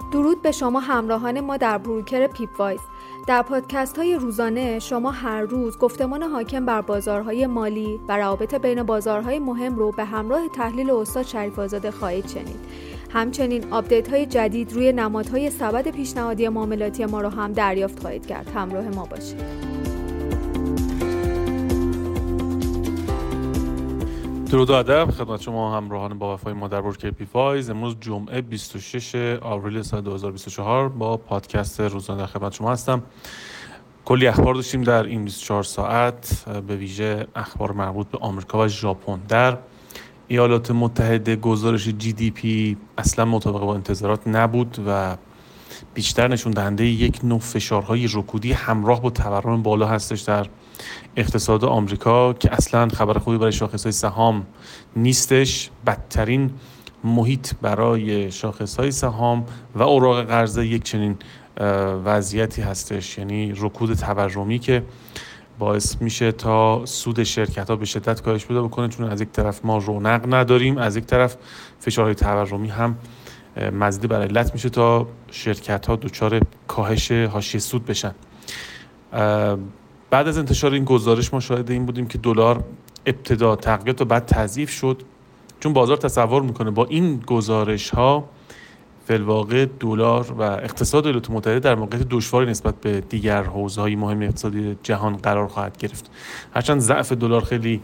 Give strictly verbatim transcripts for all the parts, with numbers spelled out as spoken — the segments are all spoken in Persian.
درود به شما همراهان ما در بروکر پیپ وایز. در پادکست های روزانه شما هر روز گفتمان حاکم بر بازارهای مالی و روابط بین بازارهای مهم رو به همراه تحلیل استاد شریف آزاده خواهید شنید. همچنین آپدیت های جدید روی نمادهای سبد پیشنهادی معاملاتی ما رو هم دریافت خواهید کرد. همراه ما باشید. درود و ادب خدمت شما همراهان با وفای ما در بروکر پیپ وایز. امروز جمعه بیست و شش آوریل سال دو هزار و بیست و چهار با پادکست روزانه در خدمت شما هستم. کلی اخبار داشتیم در این بیست و چهار ساعت، به ویژه اخبار مربوط به آمریکا و ژاپن. در ایالات متحده گزارش جی دی پی اصلا مطابق با انتظارات نبود و بیشتر نشون دهنده یک نوع فشارهای رکودی همراه با تورم بالا هستش در اقتصاد آمریکا که اصلا خبر خوبی برای شاخص‌های سهام نیستش. بدترین محیط برای شاخص‌های سهام و اوراق قرضه یک چنین وضعیتی هستش، یعنی رکود تورمی که باعث میشه تا سود شرکت‌ها به شدت کاهش پیدا بکنه، چون از یک طرف ما رونق نداریم، از یک طرف فشارهای تورمی هم مزید بر علت میشه تا شرکت‌ها دچار کاهش حاشیه سود بشن. بعد از انتشار این گزارش ما شاهد این بودیم که دلار ابتدا تقویت و بعد تضعیف شد، چون بازار تصور میکنه با این گزارش ها فی‌الواقع دلار و اقتصاد ایالات متحده در موقعیت دشواری نسبت به دیگر حوزه‌های مهم اقتصادی جهان قرار خواهد گرفت. هرچند ضعف دلار خیلی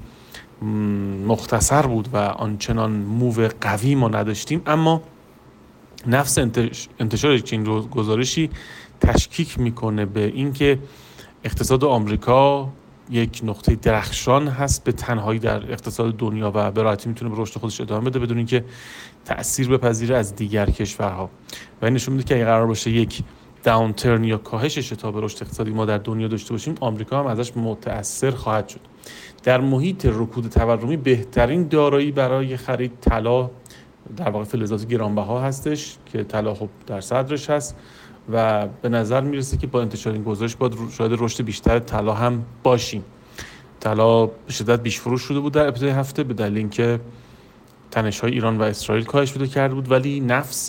مختصر بود و آنچنان موو قوی ما نداشتیم، اما نفس انتشار چنین گزارشی تشکیک میکنه به اینکه اقتصاد آمریکا یک نقطه درخشان هست به تنهایی در اقتصاد دنیا و به راحتی میتونه به رشد خودش ادامه بده بدون اینکه تأثیر بپذیره از دیگر کشورها. و این نشون میده که اگه قرار باشه یک داونترن یا کاهش شتاب رشد اقتصادی ما در دنیا داشته باشیم، آمریکا هم ازش متأثر خواهد شد. در محیط رکود تورمی بهترین دارایی برای خرید طلا در واقع فلزات گرانبها هستش که طلا خب در صدرش هست و به نظر میرسه که با انتشار این گزارش باید شاید رشد بیشتر طلا هم باشیم. طلا به شدت بیش فروش شده بود در ابتدای هفته به دلیل اینکه تنش‌های ایران و اسرائیل کاهش پیدا کرده بود، ولی نفس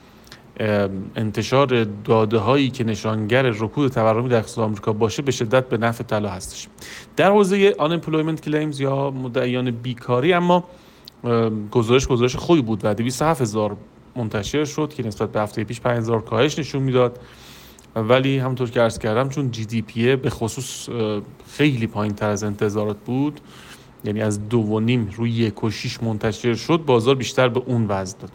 انتشار داده‌هایی که نشانگر رکود تورمی در اقتصاد آمریکا باشه به شدت به نفع طلا هستش. در حوزه unemployment claims یا مدعیان بیکاری اما گزارش گزارش خوبی بود و دویست و هفت هزار منتشر شد که نسبت به هفته پیش پنج هزار کاهش نشون میداد، ولی همونطور که عرض کردم چون جی دی پی به خصوص خیلی پایین تر از انتظارات بود، یعنی از دو و نیم روی یک و شیش منتشر شد، بازار بیشتر به اون وزن داد.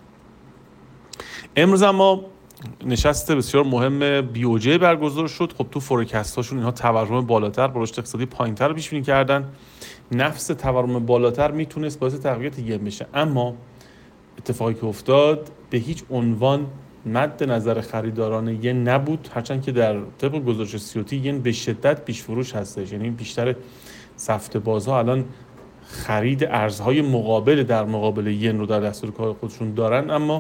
امروز اما نشست بسیار مهم بی او جی برگزار شد. خب تو فورکست هاشون اینها تورم بالاتر با رشد اقتصادی پایینتر پیش بینی کردن. نفس تورم بالاتر میتونست باعث تقویت ین بشه، اما اتفاقی که افتاد به هیچ عنوان مد نظر خریداران ین نبود، هرچند که در طبق گزارش سی او تی ین به شدت پیش فروش هستش، یعنی بیشتر سفته بازها الان خرید ارزهای مقابل در مقابل ین رو در دستور کار خودشون دارن. اما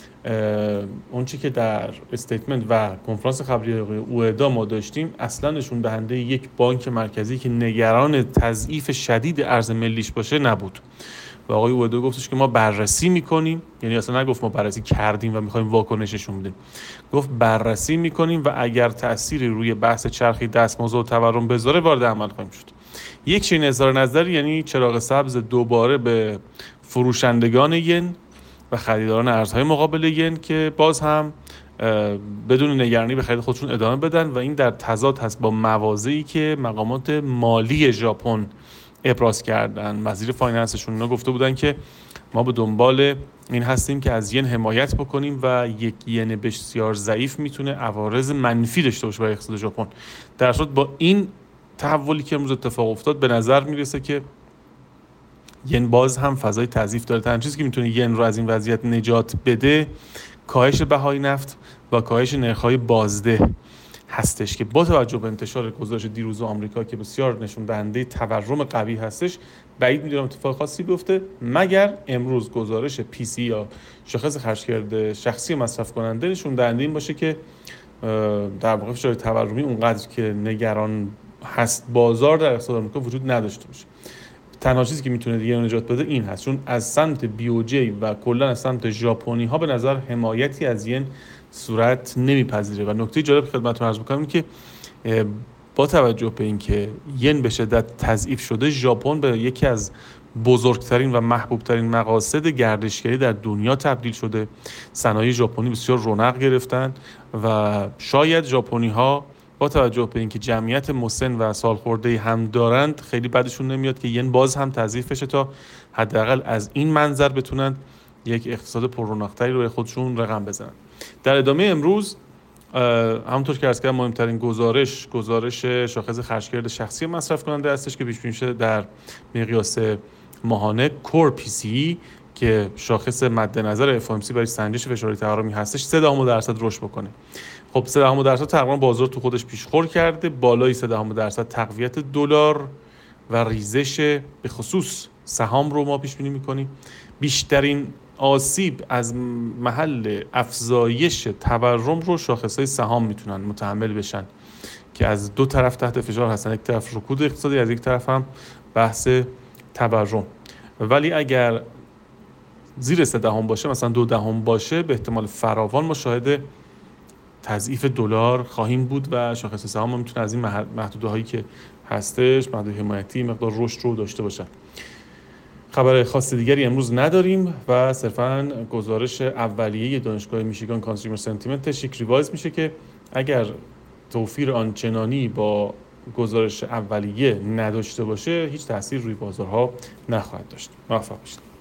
اون چی که در استیتمنت و کنفرانس خبری اوئدا ما داشتیم اصلا نشون دهنده یک بانک مرکزی که نگران تضعیف شدید ارز ملیش باشه نبود. و آقای اوئدا گفتش که ما بررسی میکنیم، یعنی اصلا نگفت ما بررسی کردیم و میخوایم واکنششون بدیم، گفت بررسی میکنیم و اگر تأثیری روی بحث چرخی دستمزد و تورم بذاره وارد عمل خواهیم شد. یک چنین اظهار نظر یعنی چراغ سبز دوباره به فروشندگان ین و خریداران ارزهای مقابل ین که باز هم بدون نگرانی به خرید خودشون ادامه بدن و این در تضاد هست با مواضعی که مقامات مالی ژاپن ابراز کردن. وزیر فایننسشون اینا گفته بودن که ما به دنبال این هستیم که از ین حمایت بکنیم و یک ین بسیار ضعیف میتونه عوارض منفی داشته باشه برای اقتصاد ژاپن. در صورت با این تحولی که امروز اتفاق افتاد به نظر میرسه که ین باز هم فضای تضعیف داره. تنها چیزی که میتونه ین رو از این وضعیت نجات بده کاهش بهای نفت و کاهش نرخ‌های بازده هستش که با توجه به انتشار گزارش دیروز آمریکا که بسیار نشون دهنده تورم قوی هستش بعید میدونم اتفاق خاصی بیفته، مگر امروز گزارش پی سی یا شاخص خرج‌کرد شخصی مصرف کننده نشون دهنده این باشه که در واقع فشار تورمی اونقدر که نگران هست بازار در اقتصاد آمریکا وجود نداشته باشه. تنها چیزی که میتونه ین رو نجات بده این هست، چون از سمت بی او جی و کلا از سمت ژاپنی ها به نظر حمایتی از ین صورت نمیپذیره. و نکته جالب خدمتتون عرض می‌کنم این که با توجه به اینکه ین به شدت تضعیف شده، ژاپن به یکی از بزرگترین و محبوبترین مقاصد گردشگری در دنیا تبدیل شده. صنایع ژاپنی بسیار رونق گرفتن و شاید ژاپنی ها با توجه به اینکه جمعیت مسن و سالخورده هم دارند خیلی بعدشون نمیاد که ین باز هم تضعیف بشه تا حداقل از این منظر بتونن یک اقتصاد پر رونق‌تری رو خودشون رقم بزنن. در ادامه امروز همونطور که عرض کردم مهمترین گزارش گزارش شاخص خرجگرد شخصی مصرف کننده هستش که پیش بینی شده در مقیاس ماهانه کور پی سی که شاخص مد نظر اف او ام سی برای سنجش فشار تورمی هستش سه دهم درصد رشد بکنه. خب سه دهم درصد تقریبا بازار تو خودش پیشخور کرده. بالای سه دهم درصد تقویت دلار و ریزش به خصوص سهام رو ما پیش بینی می‌کنیم. بیشترین آسیب از محل افزایش تورم رو شاخص‌های سهام میتونن متحمل بشن که از دو طرف تحت فشار هستن، یک طرف رکود اقتصادی، از یک طرف هم بحث تورم. ولی اگر زیر سه دهم باشه، مثلا دو دهم باشه، به احتمال فراوان ما شاهد تضعیف دلار خواهیم بود و شاخص سهام ما میتونه از این محدوده هایی که هستش، محدوده حمایتی، مقدار رشد رو داشته باشه. خبر خاص دیگری امروز نداریم و صرفاً گزارش اولیه دانشگاه میشیگان کانسیومر سنتیمنتش یک ریوایز میشه که اگر توفیر آنچنانی با گزارش اولیه نداشته باشه هیچ تأثیر روی بازارها نخواهد داشت. موفق باشید.